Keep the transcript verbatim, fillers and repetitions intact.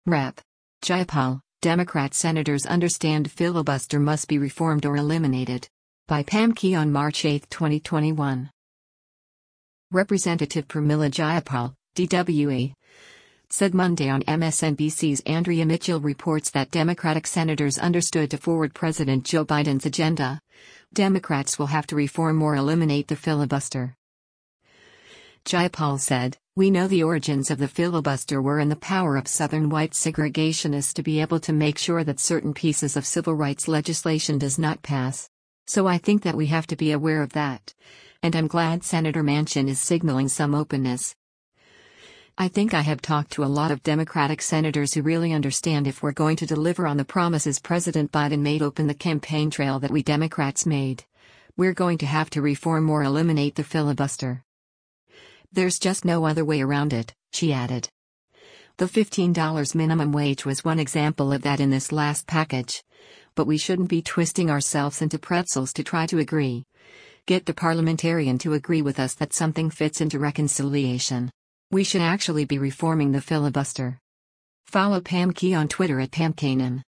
Representative Jayapal, Democrat senators understand filibuster must be reformed or eliminated. By Pam Key on March eighth, twenty twenty-one. Representative Pramila Jayapal, D W E, said Monday on M S N B C's Andrea Mitchell reports that Democratic senators understood to forward President Joe Biden's agenda. Democrats will have to reform or eliminate the filibuster. Jayapal said, "We know the origins of the filibuster were in the power of Southern white segregationists to be able to make sure that certain pieces of civil rights legislation does not pass. So I think that we have to be aware of that. And I'm glad Senator Manchin is signaling some openness. I think I have talked to a lot of Democratic senators who really understand if we're going to deliver on the promises President Biden made open the campaign trail that we Democrats made. We're going to have to reform or eliminate the filibuster. There's just no other way around it," she added. The fifteen dollars minimum wage was one example of that in this last package. But we shouldn't be twisting ourselves into pretzels to try to agree. Get the parliamentarian to agree with us that something fits into reconciliation. We should actually be reforming the filibuster. Follow Pam Key on Twitter at Pam Kanan.